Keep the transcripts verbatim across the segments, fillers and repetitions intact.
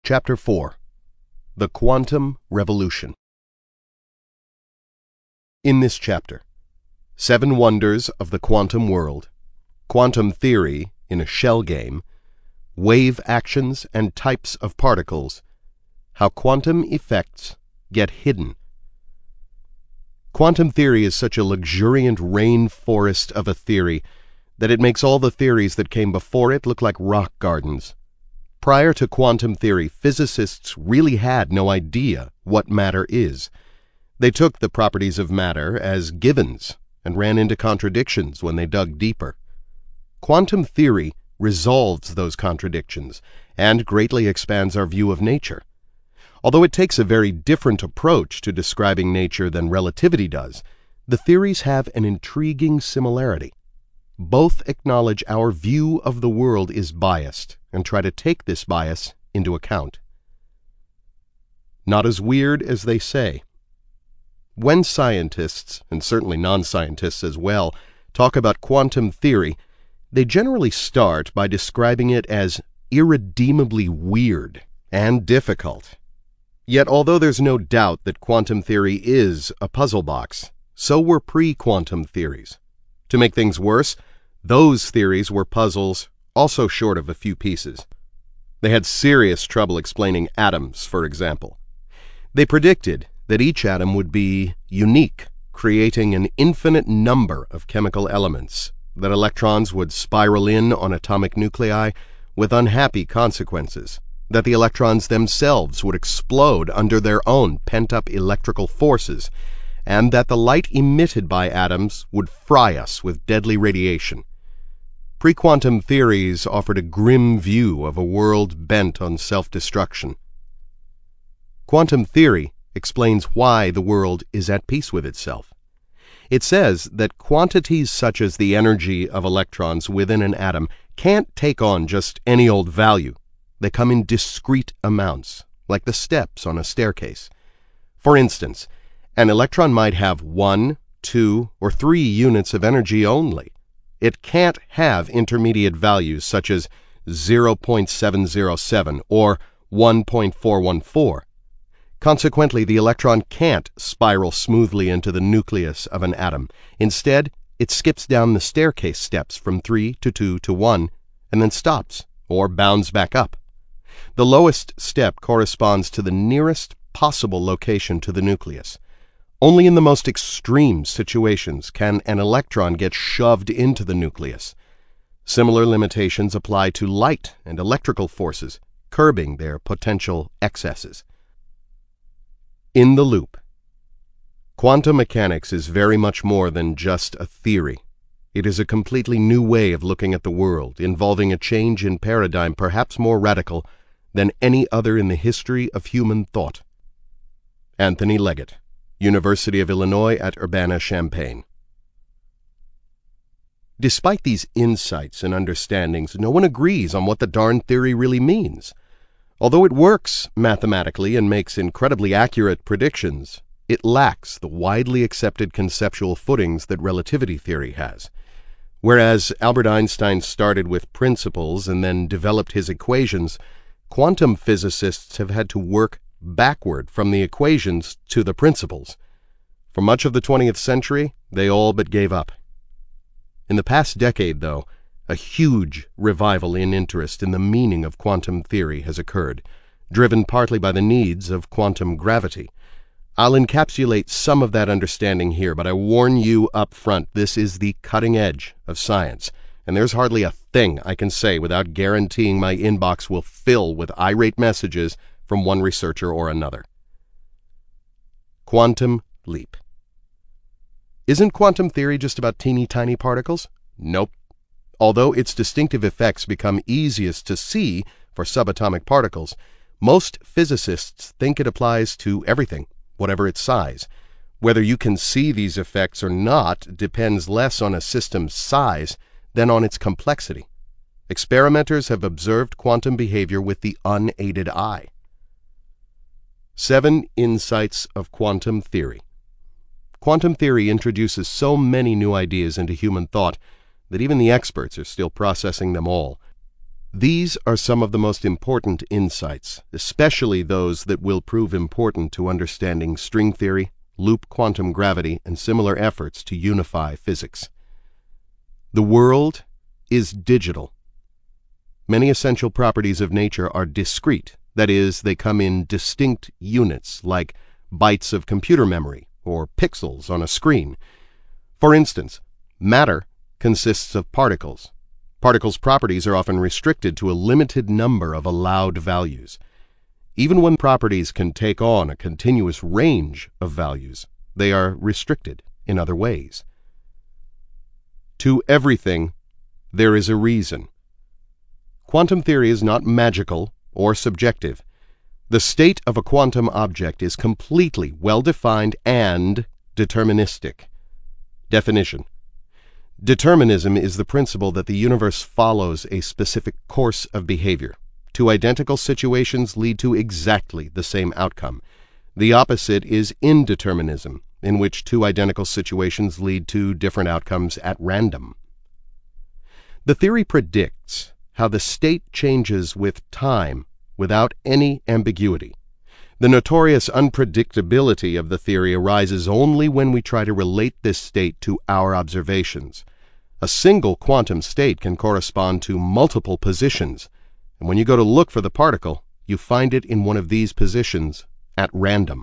Chapter four. The Quantum Revolution. In this chapter, Seven Wonders of the Quantum World, Quantum Theory in a Shell Game, Wave Actions and Types of Particles, How Quantum Effects Get Hidden. Quantum theory is such a luxuriant rainforest of a theory that it makes all the theories that came before it look like rock gardens. Prior to quantum theory, physicists really had no idea what matter is. They took the properties of matter as givens and ran into contradictions when they dug deeper. Quantum theory resolves those contradictions and greatly expands our view of nature. Although it takes a very different approach to describing nature than relativity does, the theories have an intriguing similarity. Both acknowledge our view of the world is biased and try to take this bias into account. Not as weird as they say. When scientists, and certainly non-scientists as well, talk about quantum theory, they generally start by describing it as irredeemably weird and difficult. Yet although there's no doubt that quantum theory is a puzzle box, so were pre-quantum theories. To make things worse, those theories were puzzles also short of a few pieces. They had serious trouble explaining atoms, for example. They predicted that each atom would be unique, creating an infinite number of chemical elements, that electrons would spiral in on atomic nuclei with unhappy consequences, that the electrons themselves would explode under their own pent-up electrical forces, and that the light emitted by atoms would fry us with deadly radiation. Pre-quantum theories offered a grim view of a world bent on self-destruction. Quantum theory explains why the world is at peace with itself. It says that quantities such as the energy of electrons within an atom can't take on just any old value. They come in discrete amounts, like the steps on a staircase. For instance, an electron might have one, two, or three units of energy only. It can't have intermediate values such as zero point seven zero seven or one point four one four. Consequently, the electron can't spiral smoothly into the nucleus of an atom. Instead, it skips down the staircase steps from three to two to one and then stops or bounds back up. The lowest step corresponds to the nearest possible location to the nucleus. Only in the most extreme situations can an electron get shoved into the nucleus. Similar limitations apply to light and electrical forces, curbing their potential excesses. In the loop. Quantum mechanics is very much more than just a theory. It is a completely new way of looking at the world, involving a change in paradigm perhaps more radical than any other in the history of human thought. Anthony Leggett, University of Illinois at Urbana-Champaign. Despite these insights and understandings, no one agrees on what the darn theory really means. Although it works mathematically and makes incredibly accurate predictions, it lacks the widely accepted conceptual footings that relativity theory has. Whereas Albert Einstein started with principles and then developed his equations, quantum physicists have had to work backward from the equations to the principles. For much of the twentieth century, they all but gave up. In the past decade, though, a huge revival in interest in the meaning of quantum theory has occurred, driven partly by the needs of quantum gravity. I'll encapsulate some of that understanding here, but I warn you up front, this is the cutting edge of science, and there's hardly a thing I can say without guaranteeing my inbox will fill with irate messages from one researcher or another. Quantum leap. Isn't quantum theory just about teeny tiny particles? Nope. Although its distinctive effects become easiest to see for subatomic particles, most physicists think it applies to everything, whatever its size. Whether you can see these effects or not depends less on a system's size than on its complexity. Experimenters have observed quantum behavior with the unaided eye. Seven Insights of Quantum Theory. Quantum theory introduces so many new ideas into human thought that even the experts are still processing them all. These are some of the most important insights, especially those that will prove important to understanding string theory, loop quantum gravity, and similar efforts to unify physics. The world is digital. Many essential properties of nature are discrete, that is, they come in distinct units, like bytes of computer memory or pixels on a screen. For instance, matter consists of particles. Particles' properties are often restricted to a limited number of allowed values. Even when properties can take on a continuous range of values, they are restricted in other ways. To everything, there is a reason. Quantum theory is not magical or subjective. The state of a quantum object is completely well-defined and deterministic. Definition: determinism is the principle that the universe follows a specific course of behavior. Two identical situations lead to exactly the same outcome. The opposite is indeterminism, in which two identical situations lead to different outcomes at random. The theory predicts how the state changes with time without any ambiguity. The notorious unpredictability of the theory arises only when we try to relate this state to our observations. A single quantum state can correspond to multiple positions, and when you go to look for the particle, you find it in one of these positions at random.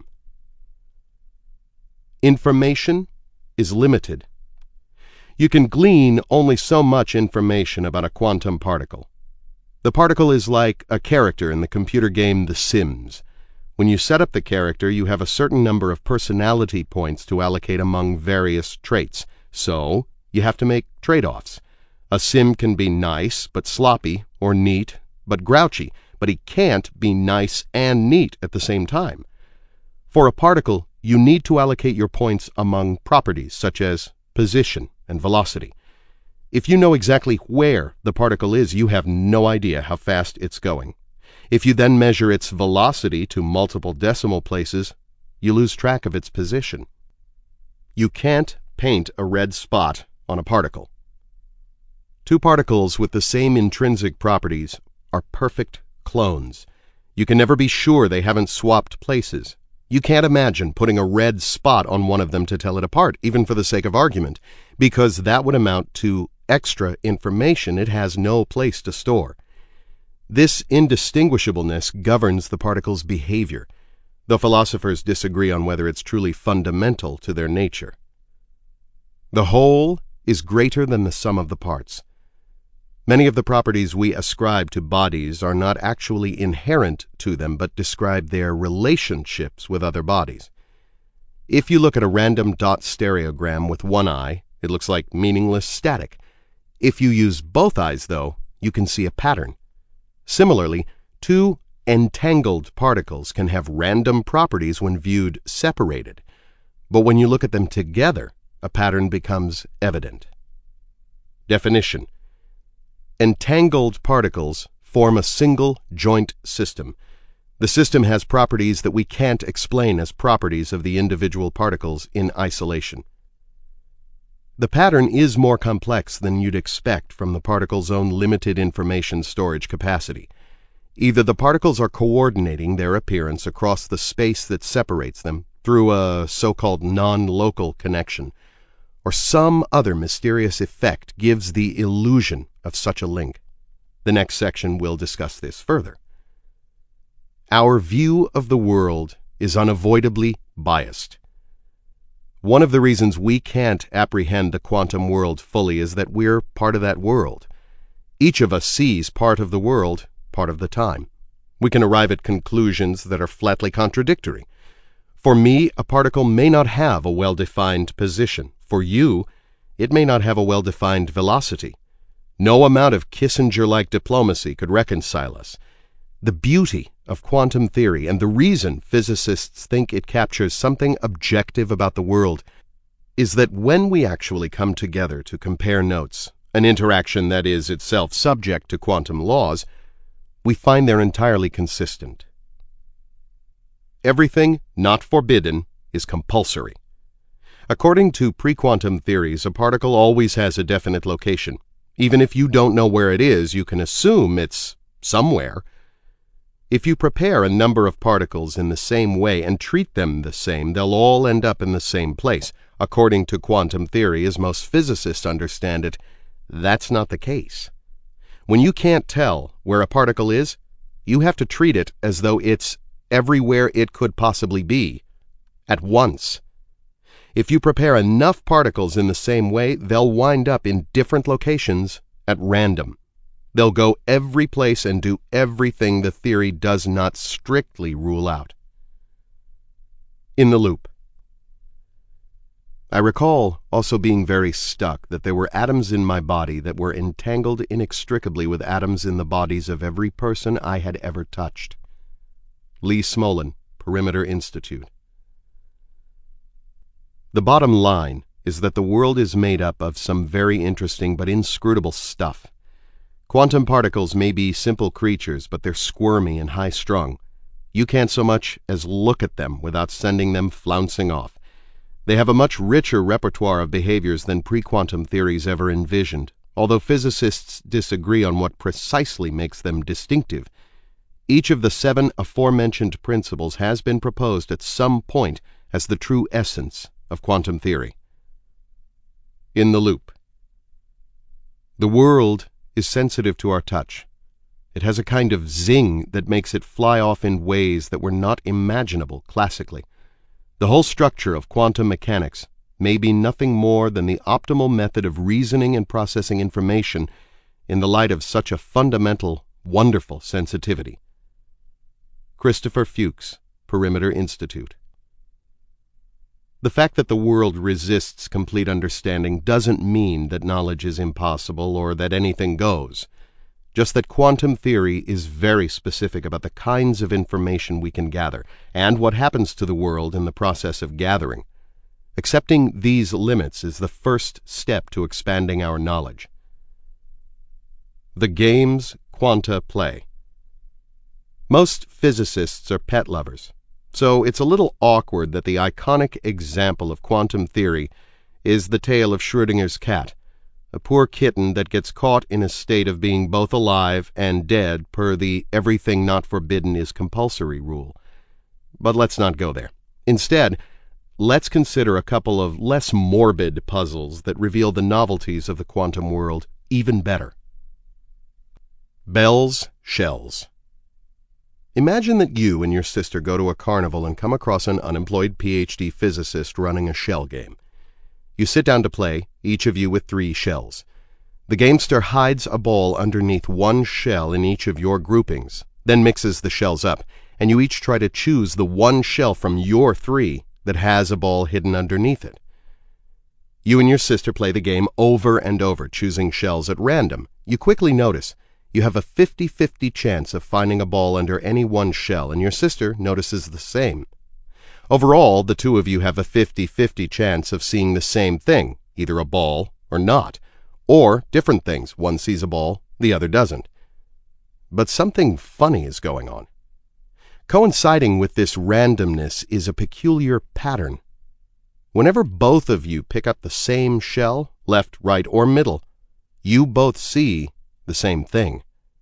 Information is limited. You can glean only so much information about a quantum particle. The particle is like a character in the computer game The Sims. When you set up the character, you have a certain number of personality points to allocate among various traits, so you have to make trade-offs. A sim can be nice but sloppy, or neat but grouchy, but he can't be nice and neat at the same time. For a particle, you need to allocate your points among properties such as position and velocity. If you know exactly where the particle is, you have no idea how fast it's going. If you then measure its velocity to multiple decimal places, you lose track of its position. You can't paint a red spot on a particle. Two particles with the same intrinsic properties are perfect clones. You can never be sure they haven't swapped places. You can't imagine putting a red spot on one of them to tell it apart, even for the sake of argument, because that would amount to extra information it has no place to store. This indistinguishableness governs the particle's behavior, though philosophers disagree on whether it's truly fundamental to their nature. The whole is greater than the sum of the parts. Many of the properties we ascribe to bodies are not actually inherent to them, but describe their relationships with other bodies. If you look at a random dot stereogram with one eye, it looks like meaningless static. If you use both eyes, though, you can see a pattern. Similarly, two entangled particles can have random properties when viewed separated, but when you look at them together, a pattern becomes evident. Definition: entangled particles form a single joint system. The system has properties that we can't explain as properties of the individual particles in isolation. The pattern is more complex than you'd expect from the particle's own limited information storage capacity. Either the particles are coordinating their appearance across the space that separates them through a so-called non-local connection, or some other mysterious effect gives the illusion of such a link. The next section will discuss this further. Our view of the world is unavoidably biased. One of the reasons we can't apprehend the quantum world fully is that we're part of that world. Each of us sees part of the world part of the time. We can arrive at conclusions that are flatly contradictory. For me, a particle may not have a well-defined position. For you, it may not have a well-defined velocity. No amount of Kissinger-like diplomacy could reconcile us. The beauty of quantum theory and the reason physicists think it captures something objective about the world is that when we actually come together to compare notes, an interaction that is itself subject to quantum laws, we find they're entirely consistent. Everything not forbidden is compulsory. According to pre-quantum theories, a particle always has a definite location. Even if you don't know where it is, you can assume it's somewhere. If you prepare a number of particles in the same way and treat them the same, they'll all end up in the same place. According to quantum theory, as most physicists understand it, that's not the case. When you can't tell where a particle is, you have to treat it as though it's everywhere it could possibly be, at once. If you prepare enough particles in the same way, they'll wind up in different locations at random. They'll go every place and do everything the theory does not strictly rule out. In the loop. I recall also being very stuck that there were atoms in my body that were entangled inextricably with atoms in the bodies of every person I had ever touched. Lee Smolin, Perimeter Institute. The bottom line is that the world is made up of some very interesting but inscrutable stuff. Quantum particles may be simple creatures, but they're squirmy and high-strung. You can't so much as look at them without sending them flouncing off. They have a much richer repertoire of behaviors than pre-quantum theories ever envisioned, although physicists disagree on what precisely makes them distinctive. Each of the seven aforementioned principles has been proposed at some point as the true essence of quantum theory. In the loop. The world is sensitive to our touch. It has a kind of zing that makes it fly off in ways that were not imaginable classically. The whole structure of quantum mechanics may be nothing more than the optimal method of reasoning and processing information in the light of such a fundamental, wonderful sensitivity. Christopher Fuchs, Perimeter Institute. The fact that the world resists complete understanding doesn't mean that knowledge is impossible or that anything goes, just that quantum theory is very specific about the kinds of information we can gather and what happens to the world in the process of gathering. Accepting these limits is the first step to expanding our knowledge. The games quanta play. Most physicists are pet lovers. So it's a little awkward that the iconic example of quantum theory is the tale of Schrödinger's cat, a poor kitten that gets caught in a state of being both alive and dead per the everything not forbidden is compulsory rule. But let's not go there. Instead, let's consider a couple of less morbid puzzles that reveal the novelties of the quantum world even better. Bell's Shells. Imagine that you and your sister go to a carnival and come across an unemployed P H D physicist running a shell game. You sit down to play, each of you with three shells. The gamester hides a ball underneath one shell in each of your groupings, then mixes the shells up, and you each try to choose the one shell from your three that has a ball hidden underneath it. You and your sister play the game over and over, choosing shells at random. You quickly notice you have a fifty-fifty chance of finding a ball under any one shell, and your sister notices the same. Overall, the two of you have a fifty-fifty chance of seeing the same thing, either a ball or not, or different things. One sees a ball, the other doesn't. But something funny is going on. Coinciding with this randomness is a peculiar pattern. Whenever both of you pick up the same shell, left, right, or middle, you both see the same thing.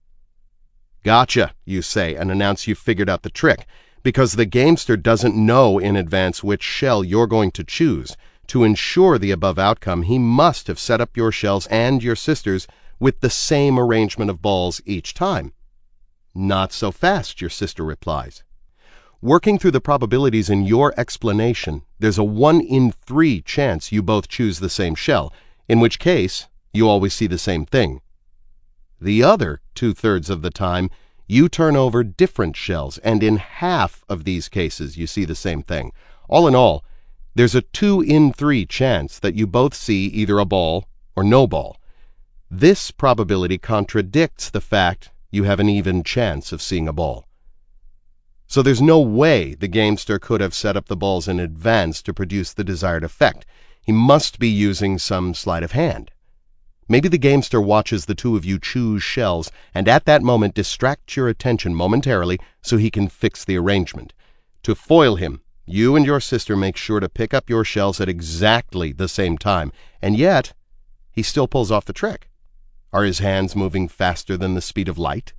Gotcha, you say, and announce you've figured out the trick, because the gamester doesn't know in advance which shell you're going to choose. To ensure the above outcome, he must have set up your shells and your sister's with the same arrangement of balls each time. Not so fast, your sister replies. Working through the probabilities in your explanation, there's a one in three chance you both choose the same shell, in which case you always see the same thing. The other two-thirds of the time, you turn over different shells, and in half of these cases you see the same thing. All in all, there's a two in three chance that you both see either a ball or no ball. This probability contradicts the fact you have an even chance of seeing a ball. So there's no way the gamester could have set up the balls in advance to produce the desired effect. He must be using some sleight of hand. Maybe the gamester watches the two of you choose shells and at that moment distracts your attention momentarily so he can fix the arrangement. To foil him, you and your sister make sure to pick up your shells at exactly the same time, and yet he still pulls off the trick. Are his hands moving faster than the speed of light?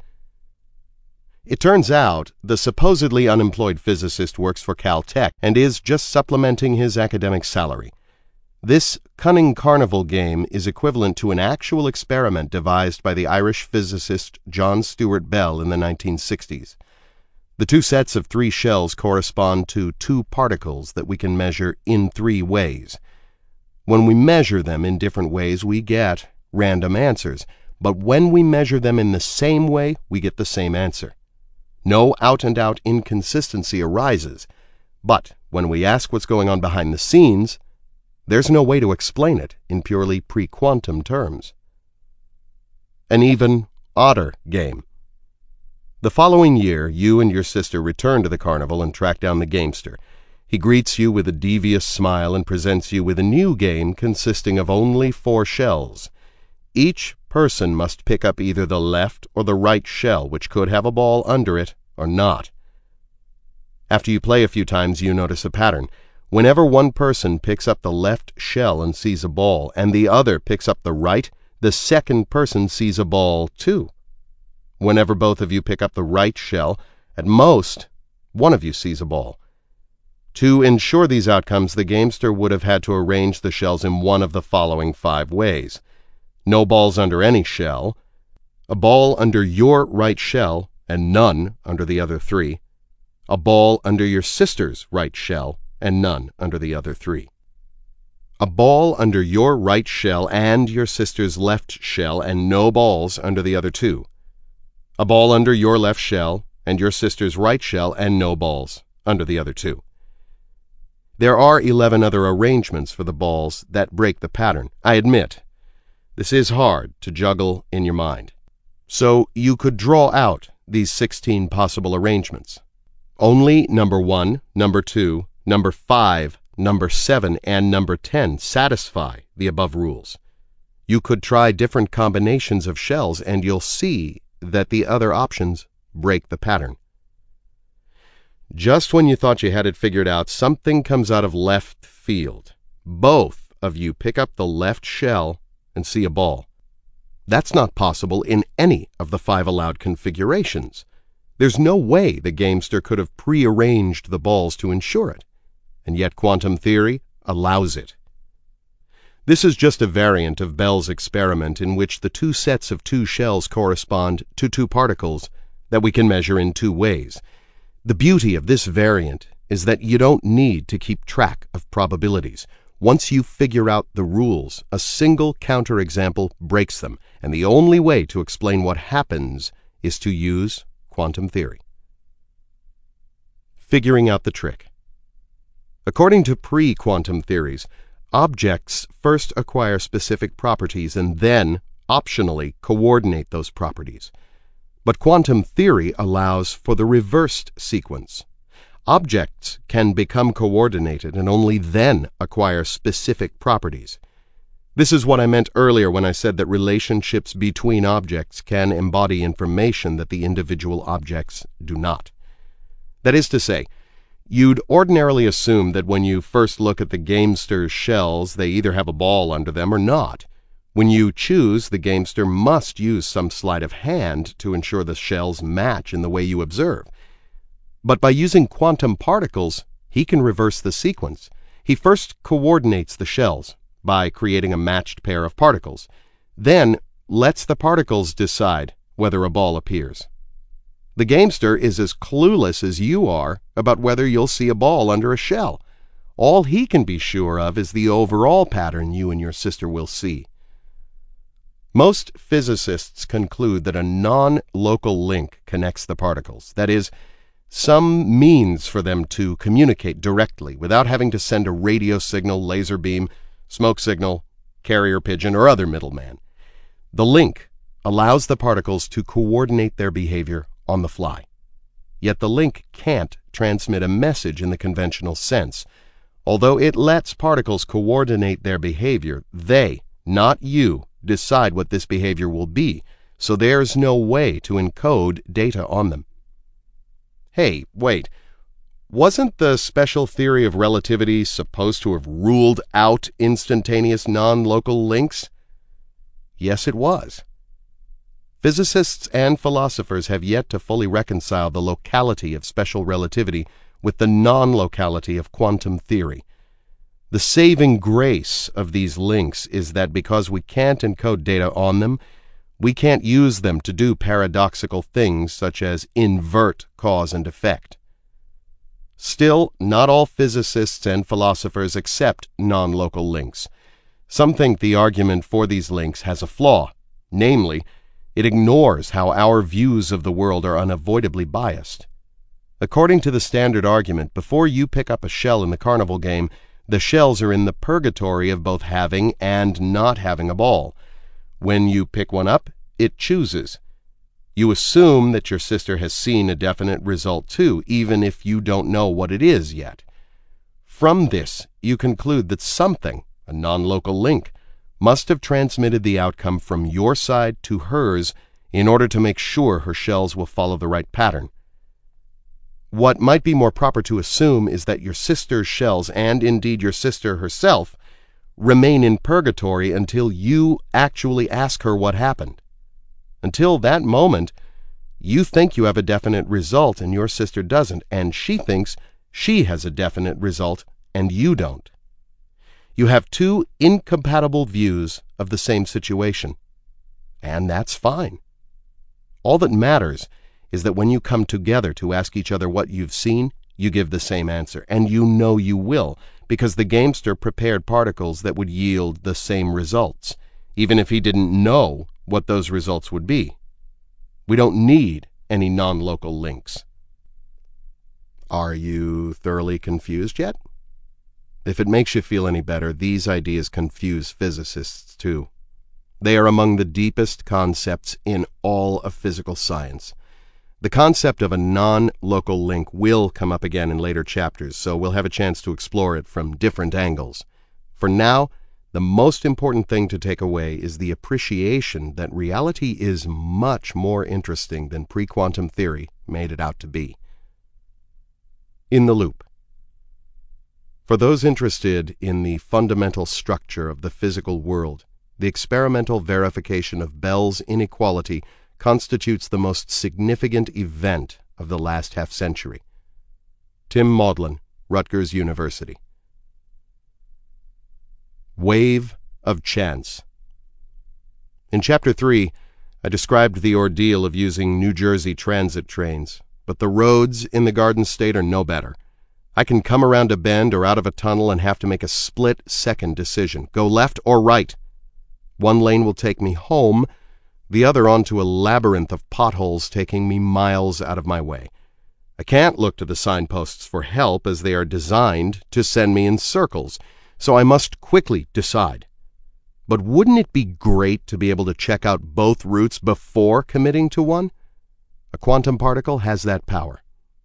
It turns out the supposedly unemployed physicist works for Caltech and is just supplementing his academic salary. This cunning carnival game is equivalent to an actual experiment devised by the Irish physicist John Stuart Bell in the nineteen sixties. The two sets of three shells correspond to two particles that we can measure in three ways. When we measure them in different ways, we get random answers, but when we measure them in the same way, we get the same answer. No out-and-out inconsistency arises, but when we ask what's going on behind the scenes, there's no way to explain it in purely pre-quantum terms. An even odder game. The following year, you and your sister return to the carnival and track down the gamester. He greets you with a devious smile and presents you with a new game consisting of only four shells. Each person must pick up either the left or the right shell, which could have a ball under it or not. After you play a few times, you notice a pattern. Whenever one person picks up the left shell and sees a ball, and the other picks up the right, the second person sees a ball too. Whenever both of you pick up the right shell, at most, one of you sees a ball. To ensure these outcomes, the gamester would have had to arrange the shells in one of the following five ways. No balls under any shell, a ball under your right shell and none under the other three, a ball under your sister's right shell and none under the other three, a ball under your right shell and your sister's left shell and no balls under the other two, a ball under your left shell and your sister's right shell and no balls under the other two. There are eleven other arrangements for the balls that break the pattern. I admit, this is hard to juggle in your mind. So you could draw out these sixteen possible arrangements. Only number one, number two, number five, number seven, and number ten satisfy the above rules. You could try different combinations of shells and you'll see that the other options break the pattern. Just when you thought you had it figured out, something comes out of left field. Both of you pick up the left shell and see a ball. That's not possible in any of the five allowed configurations. There's no way the gamester could have prearranged the balls to ensure it, and yet quantum theory allows it. This is just a variant of Bell's experiment in which the two sets of two shells correspond to two particles that we can measure in two ways. The beauty of this variant is that you don't need to keep track of probabilities. Once you figure out the rules, a single counterexample breaks them, and the only way to explain what happens is to use quantum theory. Figuring out the trick. According to pre-quantum theories, objects first acquire specific properties and then, optionally, coordinate those properties. But quantum theory allows for the reversed sequence. Objects can become coordinated and only then acquire specific properties. This is what I meant earlier when I said that relationships between objects can embody information that the individual objects do not. That is to say, you'd ordinarily assume that when you first look at the gamester's shells, they either have a ball under them or not. When you choose, the gamester must use some sleight of hand to ensure the shells match in the way you observe. But by using quantum particles, he can reverse the sequence. He first coordinates the shells by creating a matched pair of particles, then lets the particles decide whether a ball appears. The gamester is as clueless as you are about whether you'll see a ball under a shell. All he can be sure of is the overall pattern you and your sister will see. Most physicists conclude that a non-local link connects the particles, that is, some means for them to communicate directly without having to send a radio signal, laser beam, smoke signal, carrier pigeon, or other middleman. The link allows the particles to coordinate their behavior on the fly. Yet the link can't transmit a message in the conventional sense. Although it lets particles coordinate their behavior, they, not you, decide what this behavior will be, so there's no way to encode data on them. Hey, wait, wasn't the special theory of relativity supposed to have ruled out instantaneous non-local links? Yes, it was. Physicists and philosophers have yet to fully reconcile the locality of special relativity with the non-locality of quantum theory. The saving grace of these links is that because we can't encode data on them, we can't use them to do paradoxical things such as invert cause and effect. Still, not all physicists and philosophers accept non-local links. Some think the argument for these links has a flaw, namely, it ignores how our views of the world are unavoidably biased. According to the standard argument, before you pick up a shell in the carnival game, the shells are in the purgatory of both having and not having a ball. When you pick one up, it chooses. You assume that your sister has seen a definite result too, even if you don't know what it is yet. From this, you conclude that something, a non-local link, must have transmitted the outcome from your side to hers in order to make sure her shells will follow the right pattern. What might be more proper to assume is that your sister's shells, and indeed your sister herself, remain in purgatory until you actually ask her what happened. Until that moment, you think you have a definite result and your sister doesn't, and she thinks she has a definite result and you don't. You have two incompatible views of the same situation, and that's fine. All that matters is that when you come together to ask each other what you've seen, you give the same answer, and you know you will, because the gamester prepared particles that would yield the same results, even if he didn't know what those results would be. We don't need any non-local links. Are you thoroughly confused yet? If it makes you feel any better, these ideas confuse physicists too. They are among the deepest concepts in all of physical science. The concept of a non-local link will come up again in later chapters, so we'll have a chance to explore it from different angles. For now, the most important thing to take away is the appreciation that reality is much more interesting than pre-quantum theory made it out to be. In the loop. For those interested in the fundamental structure of the physical world, the experimental verification of Bell's inequality constitutes the most significant event of the last half-century. Tim Maudlin, Rutgers University. Wave of Chance. In Chapter three, I described the ordeal of using New Jersey transit trains, but the roads in the Garden State are no better. I can come around a bend or out of a tunnel and have to make a split-second decision, go left or right. One lane will take me home, the other onto a labyrinth of potholes taking me miles out of my way. I can't look to the signposts for help as they are designed to send me in circles, so I must quickly decide. But wouldn't it be great to be able to check out both routes before committing to one? A quantum particle has that power.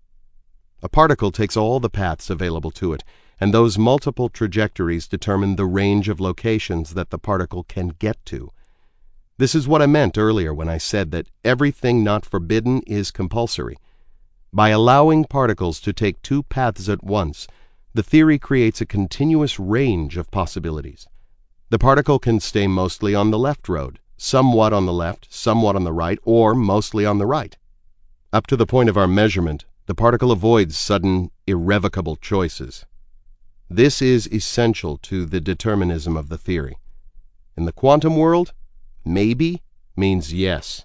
A particle takes all the paths available to it, and those multiple trajectories determine the range of locations that the particle can get to. This is what I meant earlier when I said that everything not forbidden is compulsory. By allowing particles to take two paths at once, the theory creates a continuous range of possibilities. The particle can stay mostly on the left road, somewhat on the left, somewhat on the right, or mostly on the right. Up to the point of our measurement, the particle avoids sudden, irrevocable choices. This is essential to the determinism of the theory. In the quantum world, maybe means yes.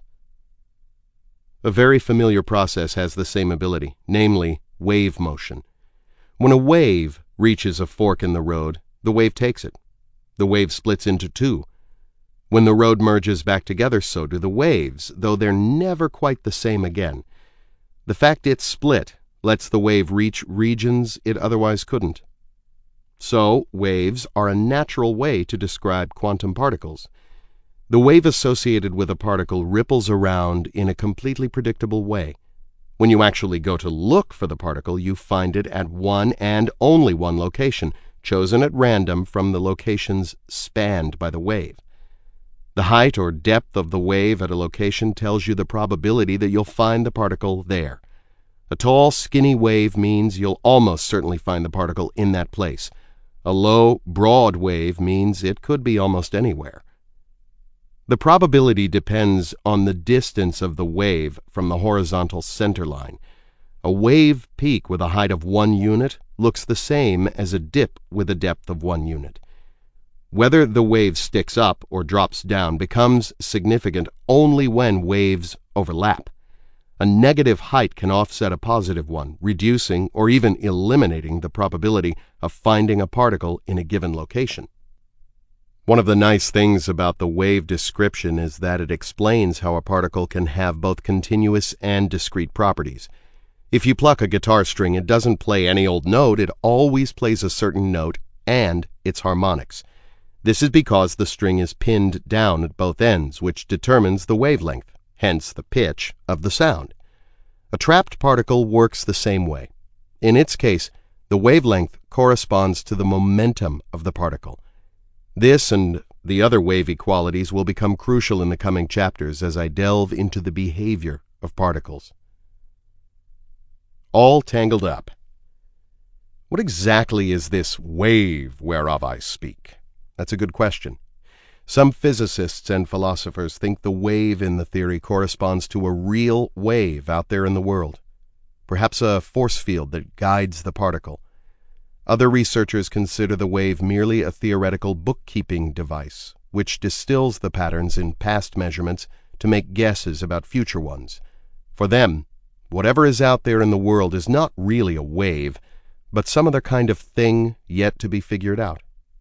A very familiar process has the same ability, namely wave motion. When a wave reaches a fork in the road, the wave takes it. The wave splits into two. When the road merges back together, so do the waves, though they're never quite the same again. The fact it's split lets the wave reach regions it otherwise couldn't. So, waves are a natural way to describe quantum particles. The wave associated with a particle ripples around in a completely predictable way. When you actually go to look for the particle, you find it at one and only one location, chosen at random from the locations spanned by the wave. The height or depth of the wave at a location tells you the probability that you'll find the particle there. A tall, skinny wave means you'll almost certainly find the particle in that place. A low, broad wave means it could be almost anywhere. The probability depends on the distance of the wave from the horizontal center line. A wave peak with a height of one unit looks the same as a dip with a depth of one unit. Whether the wave sticks up or drops down becomes significant only when waves overlap. A negative height can offset a positive one, reducing or even eliminating the probability of finding a particle in a given location. One of the nice things about the wave description is that it explains how a particle can have both continuous and discrete properties. If you pluck a guitar string, it doesn't play any old note, it always plays a certain note and its harmonics. This is because the string is pinned down at both ends, which determines the wavelength, hence the pitch of the sound. A trapped particle works the same way. In its case, the wavelength corresponds to the momentum of the particle. This and the other wavy qualities will become crucial in the coming chapters as I delve into the behavior of particles. All tangled up. What exactly is this wave whereof I speak? That's a good question. Some physicists and philosophers think the wave in the theory corresponds to a real wave out there in the world, perhaps a force field that guides the particle. Other researchers consider the wave merely a theoretical bookkeeping device, which distills the patterns in past measurements to make guesses about future ones. For them, whatever is out there in the world is not really a wave, but some other kind of thing yet to be figured out.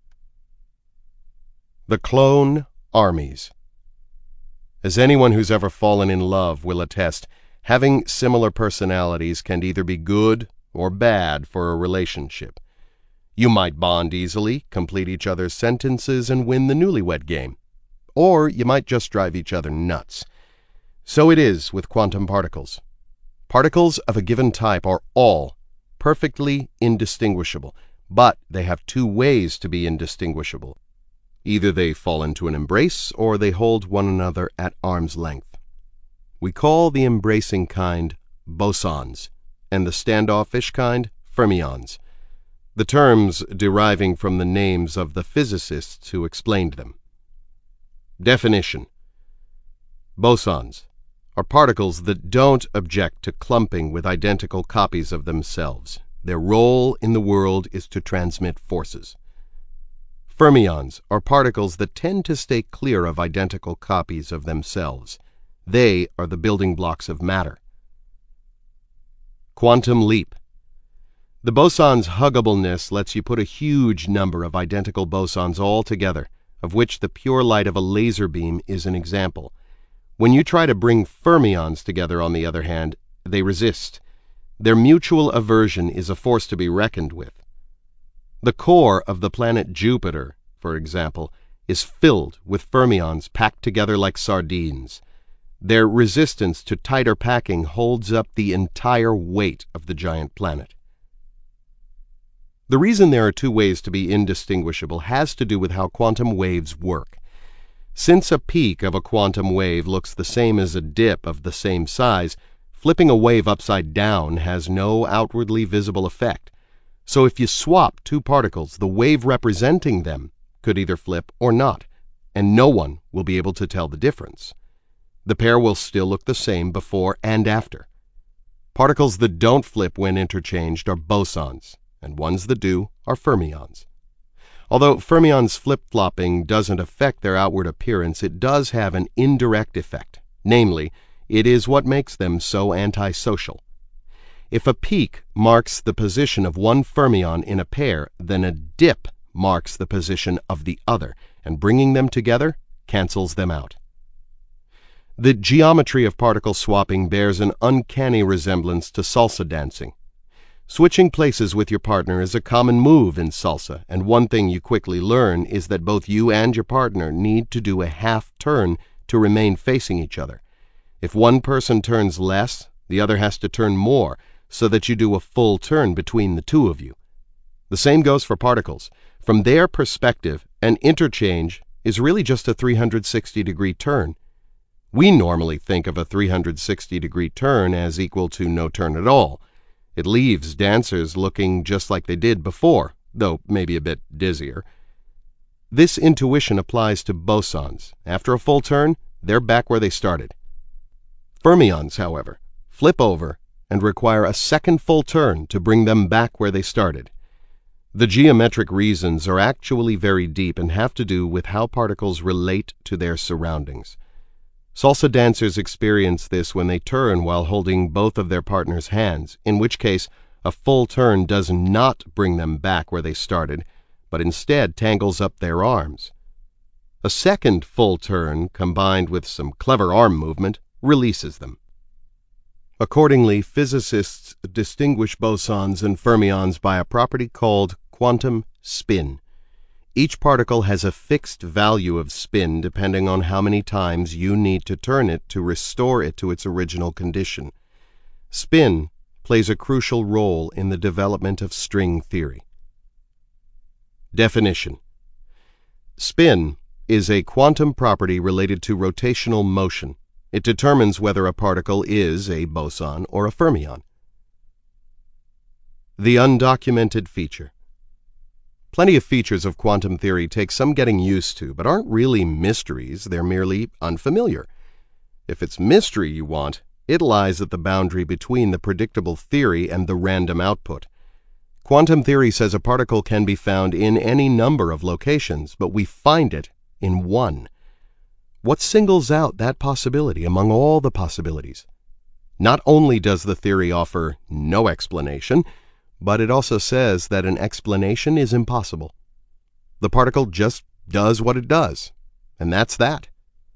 The clone armies. As anyone who's ever fallen in love will attest, having similar personalities can either be good or bad for a relationship. You might bond easily, complete each other's sentences, and win the newlywed game. Or you might just drive each other nuts. So it is with quantum particles. Particles of a given type are all perfectly indistinguishable, but they have two ways to be indistinguishable. Either they fall into an embrace, or they hold one another at arm's length. We call the embracing kind bosons, and the standoffish kind fermions, the terms deriving from the names of the physicists who explained them. Definition: bosons are particles that don't object to clumping with identical copies of themselves. Their role in the world is to transmit forces. Fermions are particles that tend to stay clear of identical copies of themselves. They are the building blocks of matter. Quantum leap. The boson's huggableness lets you put a huge number of identical bosons all together, of which the pure light of a laser beam is an example. When you try to bring fermions together, on the other hand, they resist. Their mutual aversion is a force to be reckoned with. The core of the planet Jupiter, for example, is filled with fermions packed together like sardines. Their resistance to tighter packing holds up the entire weight of the giant planet. The reason there are two ways to be indistinguishable has to do with how quantum waves work. Since a peak of a quantum wave looks the same as a dip of the same size, flipping a wave upside down has no outwardly visible effect. So if you swap two particles, the wave representing them could either flip or not, and no one will be able to tell the difference. The pair will still look the same before and after. Particles that don't flip when interchanged are bosons, and ones that do are fermions. Although fermions flip-flopping doesn't affect their outward appearance, it does have an indirect effect. Namely, it is what makes them so antisocial. If a peak marks the position of one fermion in a pair, then a dip marks the position of the other, and bringing them together cancels them out. The geometry of particle swapping bears an uncanny resemblance to salsa dancing. Switching places with your partner is a common move in salsa, and one thing you quickly learn is that both you and your partner need to do a half turn to remain facing each other. If one person turns less, the other has to turn more, so that you do a full turn between the two of you. The same goes for particles. From their perspective, an interchange is really just a three hundred sixty degree turn. We normally think of a three hundred sixty degree turn as equal to no turn at all. It leaves dancers looking just like they did before, though maybe a bit dizzier. This intuition applies to bosons. After a full turn, they're back where they started. Fermions, however, flip over and require a second full turn to bring them back where they started. The geometric reasons are actually very deep and have to do with how particles relate to their surroundings. Salsa dancers experience this when they turn while holding both of their partner's hands, in which case a full turn does not bring them back where they started, but instead tangles up their arms. A second full turn, combined with some clever arm movement, releases them. Accordingly, physicists distinguish bosons and fermions by a property called quantum spin. Each particle has a fixed value of spin depending on how many times you need to turn it to restore it to its original condition. Spin plays a crucial role in the development of string theory. Definition: spin is a quantum property related to rotational motion. It determines whether a particle is a boson or a fermion. The undocumented feature. Plenty of features of quantum theory take some getting used to, but aren't really mysteries, they're merely unfamiliar. If it's mystery you want, it lies at the boundary between the predictable theory and the random output. Quantum theory says a particle can be found in any number of locations, but we find it in one. What singles out that possibility among all the possibilities? Not only does the theory offer no explanation, but it also says that an explanation is impossible. The particle just does what it does, and that's that.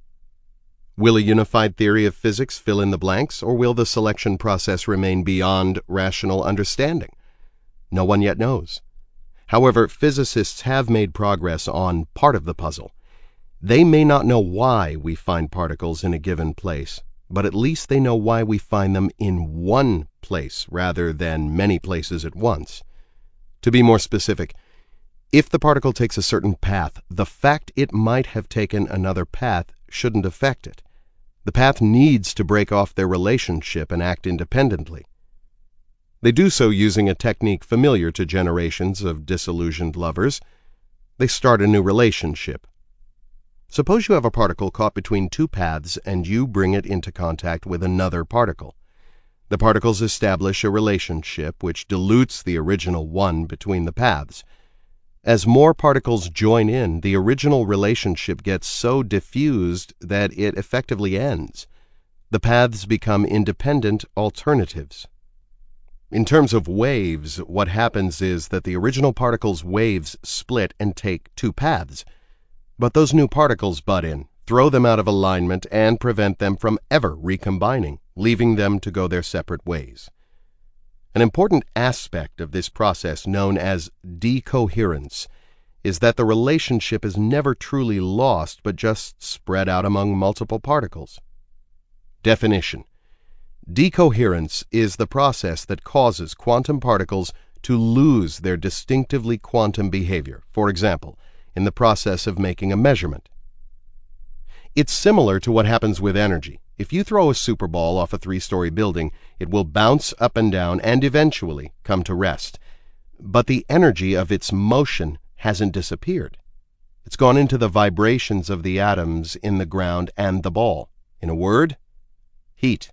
Will a unified theory of physics fill in the blanks, or will the selection process remain beyond rational understanding? No one yet knows. However, physicists have made progress on part of the puzzle. They may not know why we find particles in a given place, but at least they know why we find them in one place rather than many places at once. To be more specific, if the particle takes a certain path, the fact it might have taken another path shouldn't affect it. The path needs to break off their relationship and act independently. They do so using a technique familiar to generations of disillusioned lovers. They start a new relationship. Suppose you have a particle caught between two paths and you bring it into contact with another particle. The particles establish a relationship which dilutes the original one between the paths. As more particles join in, the original relationship gets so diffused that it effectively ends. The paths become independent alternatives. In terms of waves, what happens is that the original particle's waves split and take two paths. But those new particles butt in, throw them out of alignment, and prevent them from ever recombining, leaving them to go their separate ways. An important aspect of this process, known as decoherence, is that the relationship is never truly lost but just spread out among multiple particles. Definition: decoherence is the process that causes quantum particles to lose their distinctively quantum behavior. For example, in the process of making a measurement. It's similar to what happens with energy. If you throw a superball off a three-story building, it will bounce up and down and eventually come to rest. But the energy of its motion hasn't disappeared. It's gone into the vibrations of the atoms in the ground and the ball. In a word, heat.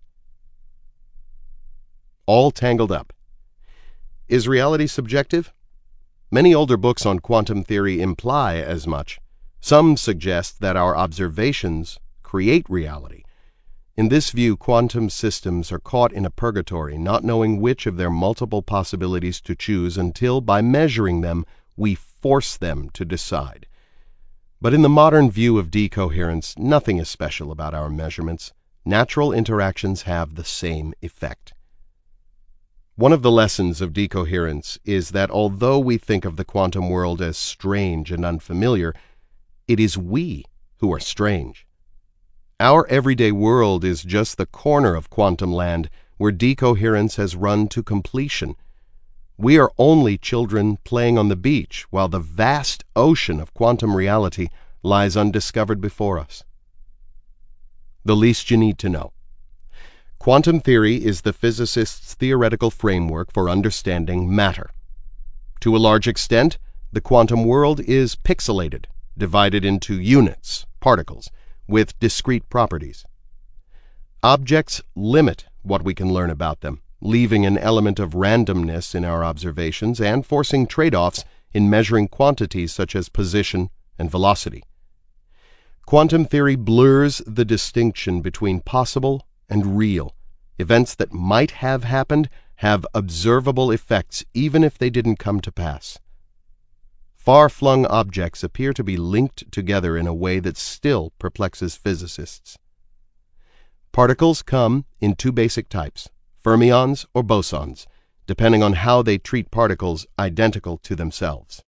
All tangled up. Is reality subjective? Many older books on quantum theory imply as much. Some suggest that our observations create reality. In this view, quantum systems are caught in a purgatory, not knowing which of their multiple possibilities to choose until, by measuring them, we force them to decide. But in the modern view of decoherence, nothing is special about our measurements. Natural interactions have the same effect. One of the lessons of decoherence is that although we think of the quantum world as strange and unfamiliar, it is we who are strange. Our everyday world is just the corner of quantum land where decoherence has run to completion. We are only children playing on the beach while the vast ocean of quantum reality lies undiscovered before us. The least you need to know. Quantum theory is the physicist's theoretical framework for understanding matter. To a large extent, the quantum world is pixelated. divided into units, particles, with discrete properties. Objects limit what we can learn about them, leaving an element of randomness in our observations and forcing trade-offs in measuring quantities such as position and velocity. Quantum theory blurs the distinction between possible and real. Events that might have happened have observable effects even if they didn't come to pass. Far-flung objects appear to be linked together in a way that still perplexes physicists. Particles come in two basic types, fermions or bosons, depending on how they treat particles identical to themselves.